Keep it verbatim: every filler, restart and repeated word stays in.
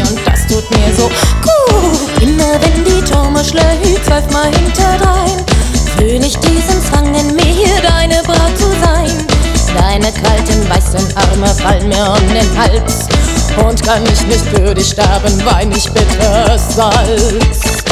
und das tut mir so gut. Immer wenn die Turme schlägt, zwölfmal hinterdrein, fühl ich diesen Zwang in mir, deine Braut zu sein. Deine kalten, weißen Arme fallen mir um den Hals, und kann ich nicht für dich sterben, wein ich bitteres Salz.